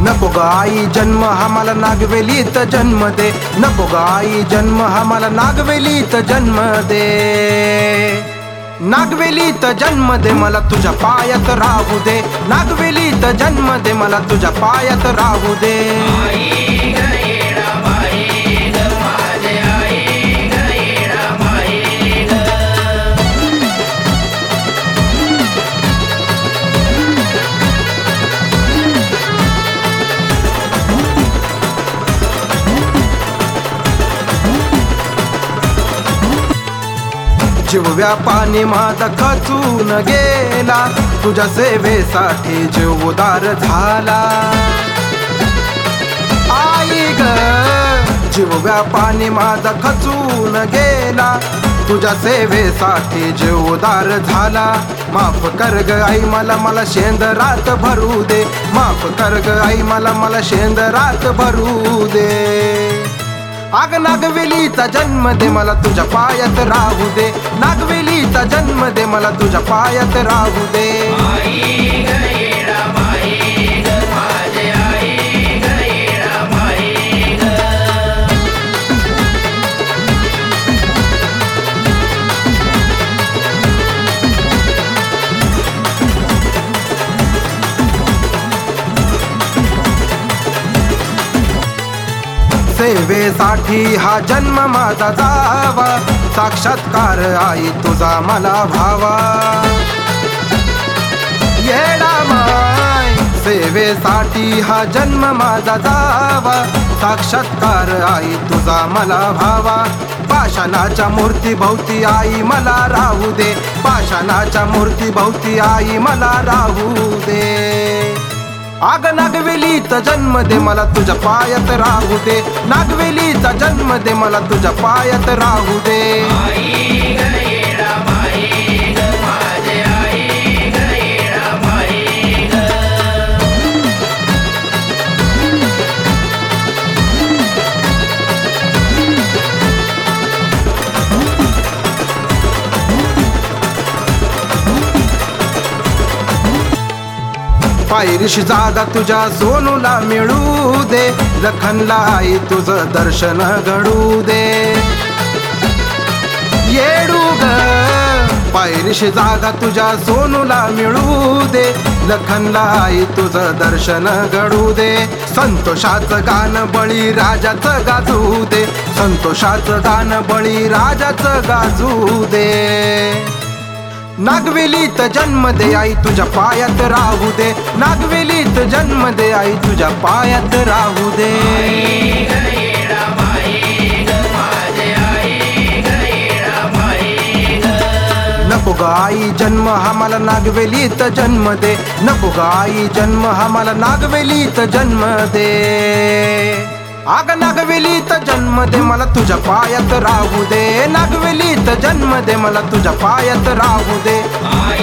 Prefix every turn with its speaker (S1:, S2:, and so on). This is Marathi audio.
S1: नको ग आई जन्म आम्हाला नागवेलीत जन्म दे, नको ग आई जन्म आम्हाला नागवेलीत जन्म दे. नागवेलीत जन्म दे मला तुझ्या पायात राहू दे, नागवेलीत जन्म दे मला तुझ्या पायात राहू दे. जीव व्यापाने माझा खचून गेला, तुझ्या सेवेसाठी जीव उदार झाला. आई ग जीव व्यापाने माझा खचून गेला, तुझ्या सेवेसाठी जीव उदार झाला. माफ कर ग आई मला शेंदरात भरू दे, माफ कर ग आई मला शेंदरात भरू दे. आग नागवेलीचा जन्म दे मला तुझ्या पायात राहू दे, नागवेलीचा जन्म दे मला तुझ्या पायात राहू दे. सेवेसाठी हा जन्म माझा जावा, साक्षात्कार आई तुझा मला भावा. येडा माय सेवेसाठी हा जन्म माझा जावा, साक्षात्कार आई तुझा मला भावा. पाषाणाच्या मूर्ती भोवती आई मला राहू दे, पाषाणाच्या मूर्ती भोवती आई मला राहू दे. आग नागवेलीचा जन्म दे मला तुझ्या पायात राहू दे, नागवेलीचा जन्म दे मला तुझ्या पायात राहू दे. पायरीशी जागा तुझ्या सोनूला मिळू दे, लखनला आई तुझं दर्शन घडू दे. येडू ग पायरीशी जागा तुझ्या सोनूला मिळू दे, लखनला आई तुझं दर्शन घडू दे. संतोषाचं गाणं बळी राजाचं गाजू दे, संतोषाचं गाणं बळी राजाचं गाजू दे. नागवेलीत जन्म दे आई तुझ्या पायात राहू दे, नागवेलीत जन्म दे आई तुझ्या पायात राहू दे. नको ग आई जन्म आम्हाला नागवेलीत जन्म दे, नको ग आई जन्म आम्हाला नागवेलीत जन्म दे. आग नागवेलीत जन्म दे मला तुझ्या पायात राहू दे, नागवेलीत जन्म दे मला तुझ्या पायात राहू दे.